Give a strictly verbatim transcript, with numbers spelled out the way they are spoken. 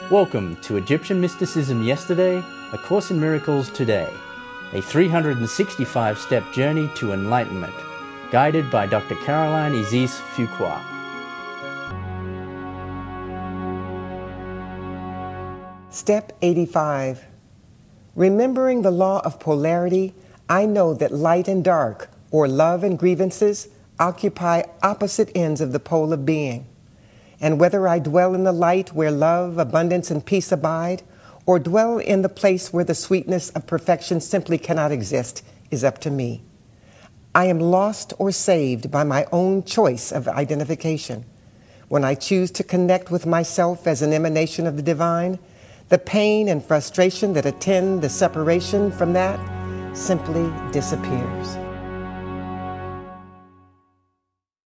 Welcome to Egyptian Mysticism Yesterday, A Course in Miracles Today, a three hundred sixty-five step journey to enlightenment, guided by Doctor Caroline Isis Fuqua. Step eighty-five. Remembering the law of polarity, I know that light and dark, or love and grievances, occupy opposite ends of the pole of being. And whether I dwell in the light where love, abundance, and peace abide, or dwell in the place where the sweetness of perfection simply cannot exist, is up to me. I am lost or saved by my own choice of identification. When I choose to connect with myself as an emanation of the divine, the pain and frustration that attend the separation from that simply disappears.